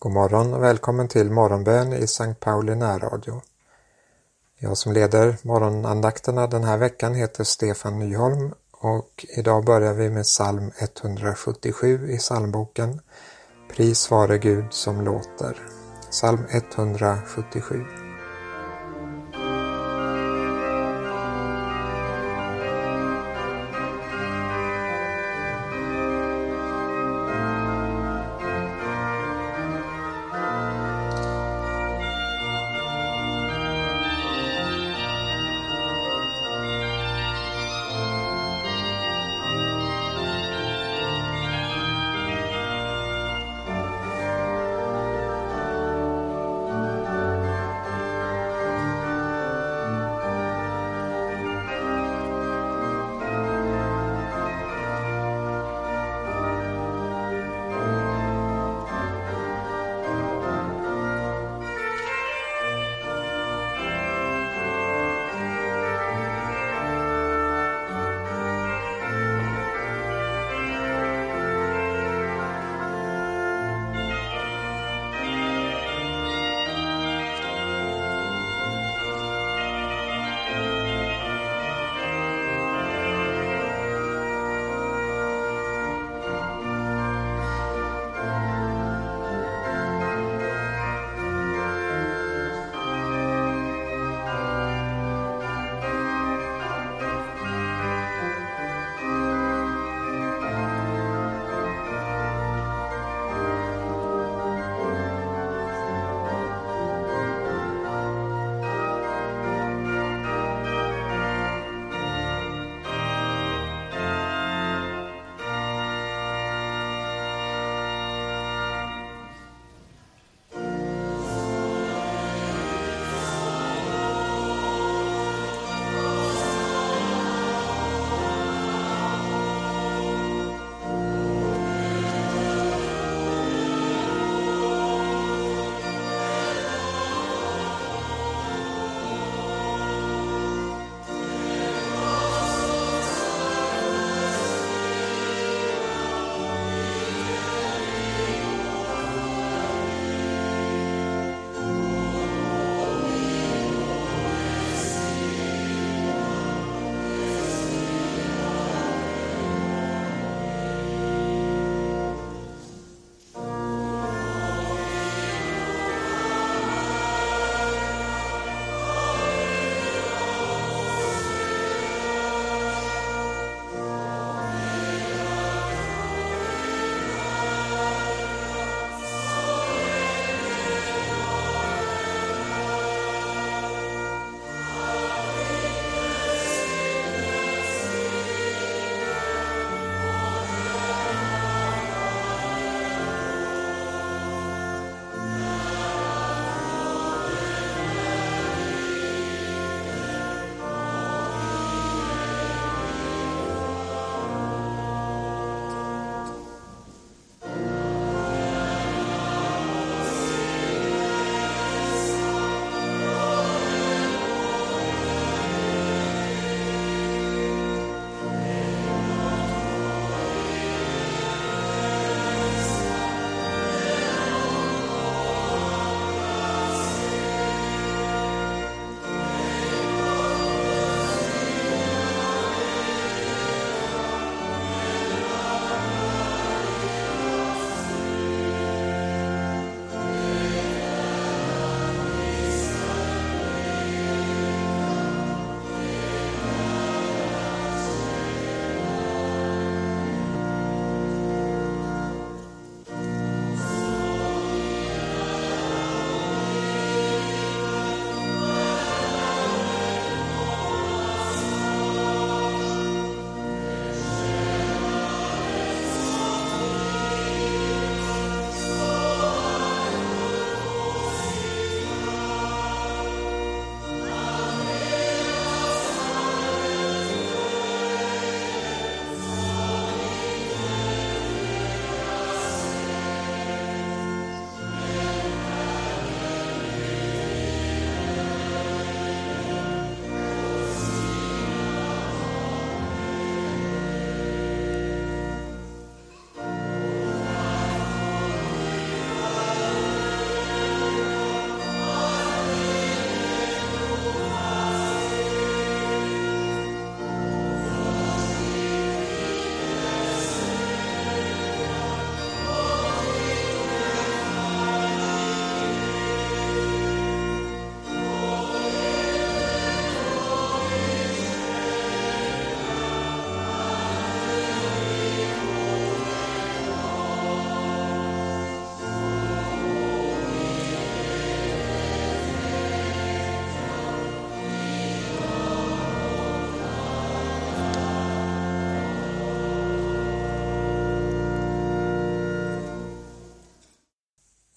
God morgon och välkommen till morgonbön i Sankt Pauli närradio. Jag som leder morgonandakterna den här veckan heter Stefan Nyholm och idag börjar vi med psalm 177 i psalmboken. Pris vare Gud som låter. Psalm 177.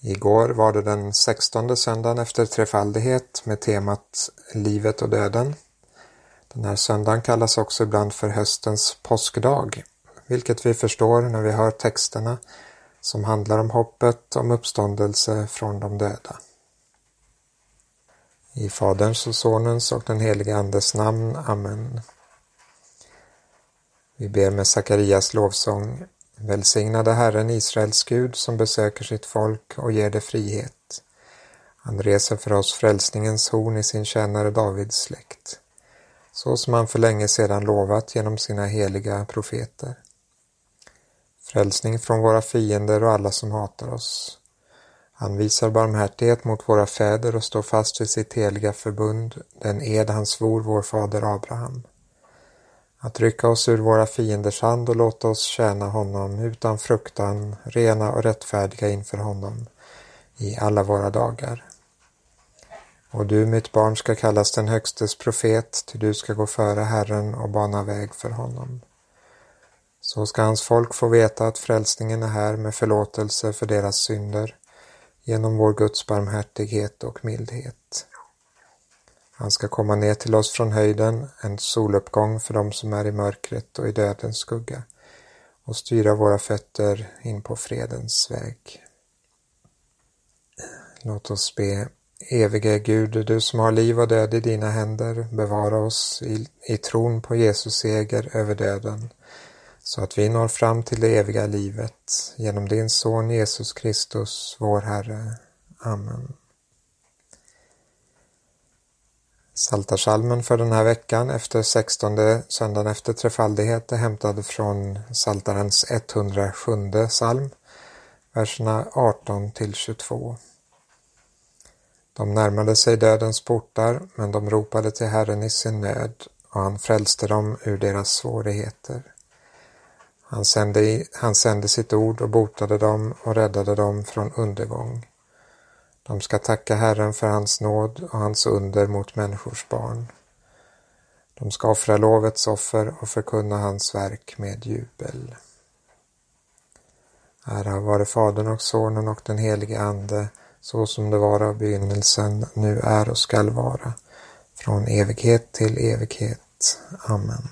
Igår var det den 16:e söndagen efter trefaldighet med temat livet och döden. Den här söndagen kallas också ibland för höstens påskdag, vilket vi förstår när vi hör texterna som handlar om hoppet om uppståndelse från de döda. I Faderns och Sonens och den helige Andes namn. Amen. Vi ber med Sakarias lovsång. Välsignade Herren Israels Gud som besöker sitt folk och ger det frihet. Han reser för oss frälsningens horn i sin tjänare Davids släkt, så som han för länge sedan lovat genom sina heliga profeter. Frälsning från våra fiender och alla som hatar oss. Han visar barmhärtighet mot våra fäder och står fast vid sitt heliga förbund, den ed han svor vår fader Abraham. Att rycka oss ur våra fienders hand och låta oss tjäna honom utan fruktan, rena och rättfärdiga inför honom i alla våra dagar. Och du, mitt barn, ska kallas den högstes profet, ty du ska gå före Herren och bana väg för honom. Så ska hans folk få veta att frälsningen är här med förlåtelse för deras synder, genom vår Guds barmhärtighet och mildhet. Han ska komma ner till oss från höjden, en soluppgång för dem som är i mörkret och i dödens skugga, och styra våra fötter in på fredens väg. Låt oss be. Evige Gud, du som har liv och död i dina händer, bevara oss i tron på Jesus seger över döden, så att vi når fram till det eviga livet, genom din son Jesus Kristus, vår Herre. Amen. Psaltarpsalmen för den här veckan efter 16:e söndagen efter trefaldighet är hämtad från Psaltarens 107:e psalm, verserna 18-22. De närmade sig dödens portar, men de ropade till Herren i sin nöd, och han frälste dem ur deras svårigheter. Han sände sitt ord och botade dem och räddade dem från undergång. De ska tacka Herren för hans nåd och hans under mot människors barn. De ska offra lovets offer och förkunna hans verk med jubel. Ära vare Fadern och Sonen och den helige Ande, så som det var av begynnelsen, nu är och skall vara, från evighet till evighet. Amen.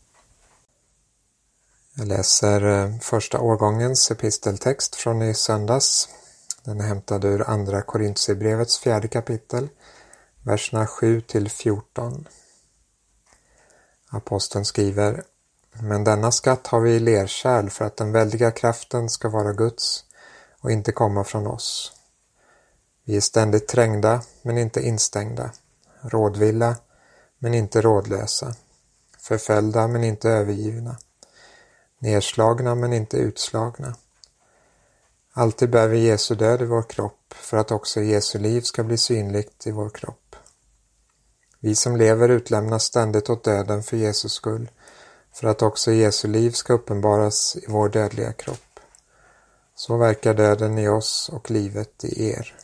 Jag läser första årgångens episteltext från i söndags. Den är hämtad ur andra Korintierbrevets 4:e kapitel, verserna 7-14. Aposteln skriver: Men denna skatt har vi i lerkärl för att den väldiga kraften ska vara Guds och inte komma från oss. Vi är ständigt trängda, men inte instängda, rådvilla, men inte rådlösa, förföljda, men inte övergivna, nedslagna, men inte utslagna. Alltid bär vi Jesu död i vår kropp, för att också Jesu liv ska bli synligt i vår kropp. Vi som lever utlämnas ständigt åt döden för Jesus skull, för att också Jesu liv ska uppenbaras i vår dödliga kropp. Så verkar döden i oss och livet i er.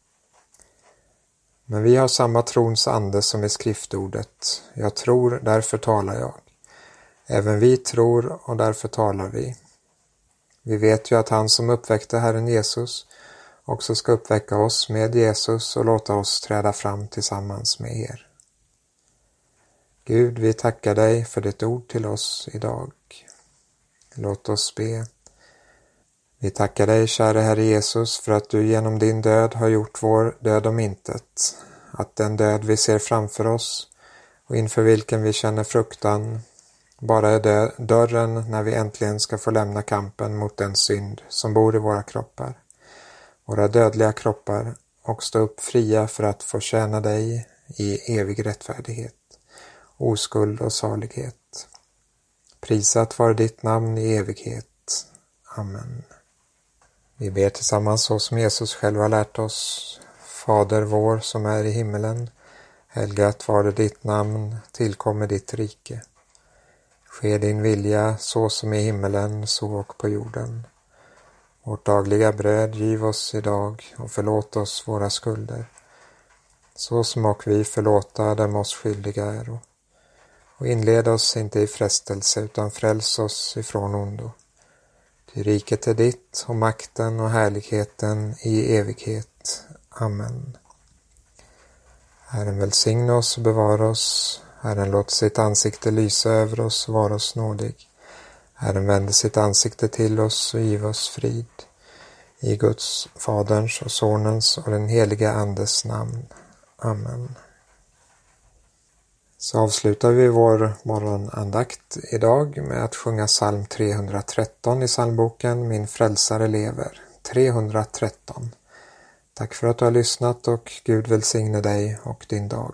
Men vi har samma trons ande som i skriftordet. Jag tror, därför talar jag. Även vi tror och därför talar vi. Vi vet ju att han som uppväckte Herren Jesus också ska uppväcka oss med Jesus och låta oss träda fram tillsammans med er. Gud, vi tackar dig för ditt ord till oss idag. Låt oss be. Vi tackar dig, käre Herre Jesus, för att du genom din död har gjort vår död om intet. Att den död vi ser framför oss och inför vilken vi känner fruktan bara är dörren när vi äntligen ska få lämna kampen mot den synd som bor i våra kroppar, våra dödliga kroppar, och stå upp fria för att få tjäna dig i evig rättfärdighet, oskuld och salighet. Prisat vare ditt namn i evighet. Amen. Vi ber tillsammans så som Jesus själv har lärt oss. Fader vår som är i himmelen, helgat vare ditt namn, tillkommer ditt rike. Ske din vilja så som i himmelen, så och på jorden. Vårt dagliga bröd giv oss idag och förlåt oss våra skulder, så som och vi förlåta dem oss skyldiga är. Och inled oss inte i frestelse utan fräls oss ifrån ondo. Ty riket är ditt och makten och härligheten i evighet. Amen. Herren välsigne oss och bevara oss. Herren låt sitt ansikte lysa över oss och vara oss nådig. Herren vände sitt ansikte till oss och giv oss frid. I Guds, Faderns och Sonens och den heliga Andes namn. Amen. Så avslutar vi vår morgonandakt idag med att sjunga psalm 313 i psalmboken Min frälsare lever. 313. Tack för att du har lyssnat och Gud välsigne dig och din dag.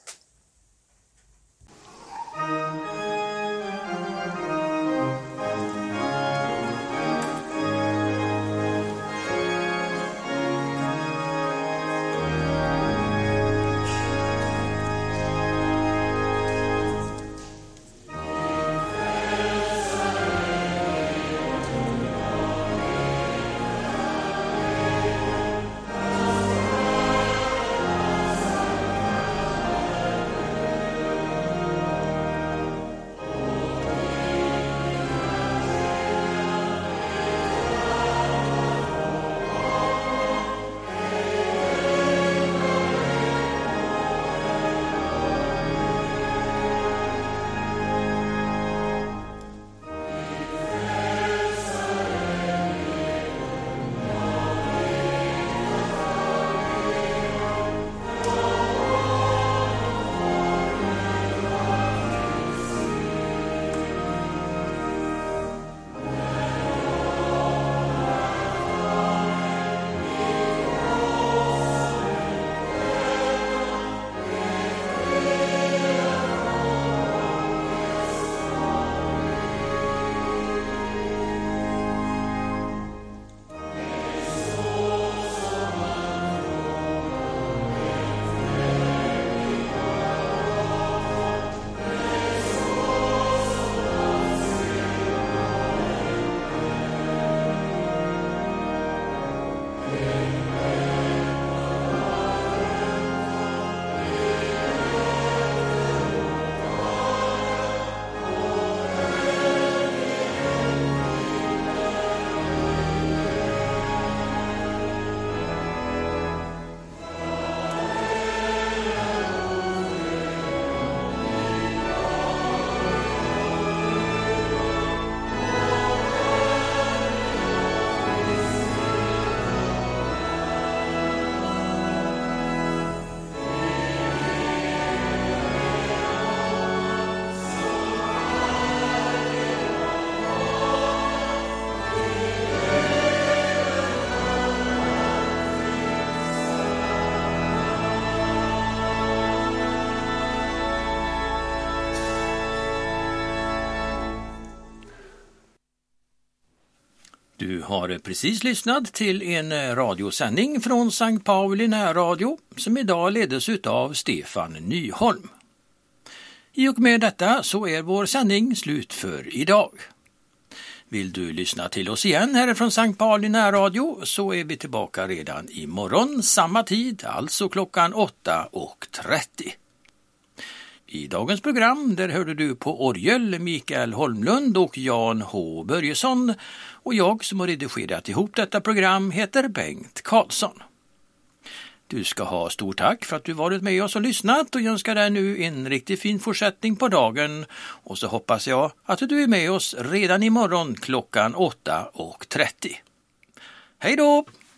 Du har precis lyssnat till en radiosändning från Sankt Pauli närradio som idag ledes av Stefan Nyholm. I och med detta så är vår sändning slut för idag. Vill du lyssna till oss igen härifrån Sankt Pauli närradio så är vi tillbaka redan imorgon samma tid, alltså klockan 8:30. I dagens program där hörde du på orgel Mikael Holmlund och Jan H. Börjesson och jag som har redigerat ihop detta program heter Bengt Karlsson. Du ska ha stort tack för att du varit med oss och lyssnat och jag önskar dig nu en riktigt fin fortsättning på dagen och så hoppas jag att du är med oss redan imorgon klockan 8:30. Hej då!